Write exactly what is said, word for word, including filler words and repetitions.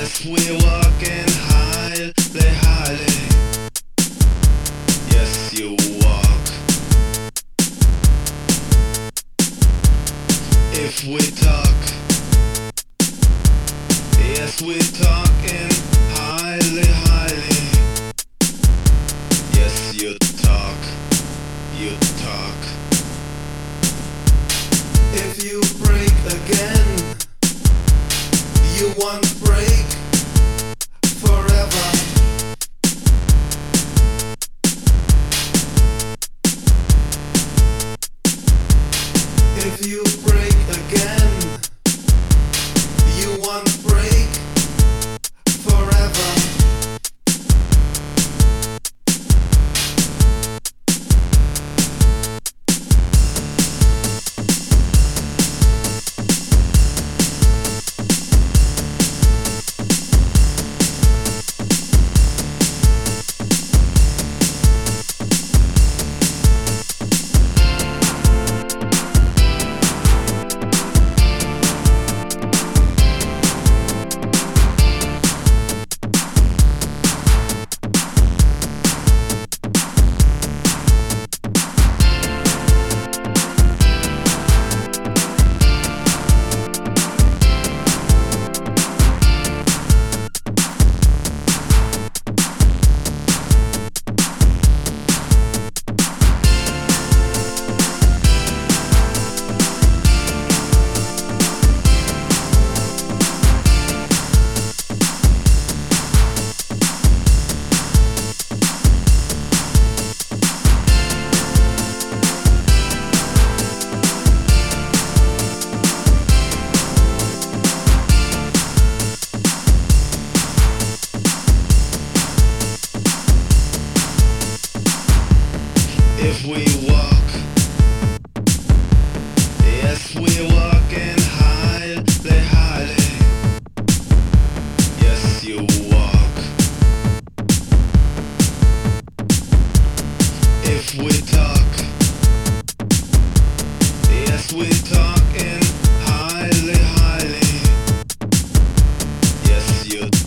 Yes, we walking highly, highly. Yes, you walk. If we talk, yes, we talking highly, highly. Yes, you talk, you talk. If you break again, you won't break forever. If you break again, you won't break forever. If we walk, yes, we walking highly, highly. Yes, you walk. If we talk, yes, we talking highly, highly. Yes, you